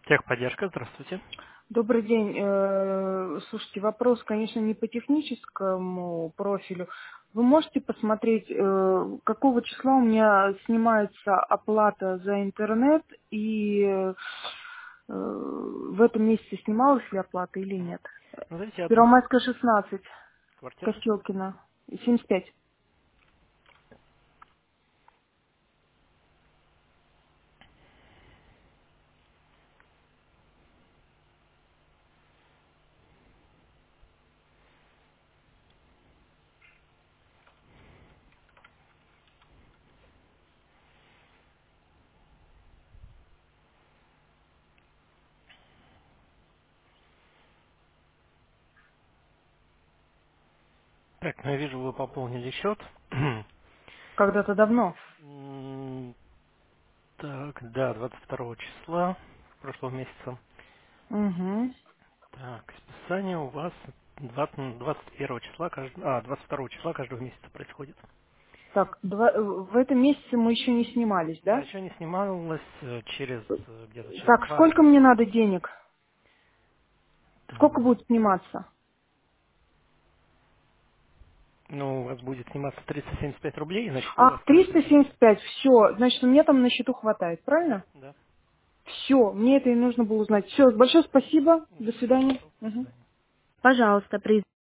Техподдержка, здравствуйте. Добрый день. Слушайте, вопрос, конечно, не по техническому профилю. Вы можете посмотреть, какого числа у меня снимается оплата за интернет и в этом месяце снималась ли оплата или нет? Назовите адрес Первомайская, 16, квартиры. Косилкина, 75. Так, ну я вижу, вы пополнили счет. Когда-то давно. Так, да, 22 числа прошлого месяца. Угу. Так, списание у вас 21 числа, 22 числа каждого месяца происходит. Так, в этом месяце мы еще не снимались, Да, да? еще не снималось через где-то через Так, два. сколько мне надо денег? Сколько Так, будет сниматься? ну, у вас будет сниматься 375 рублей, и на счету у А, вас 375. 375, все, значит, у меня там на счету хватает, Да, правильно? да. Все, мне это и нужно было узнать. Все, большое спасибо, до Да, всего свидания. доброго, до Мгм. свидания. Пожалуйста, при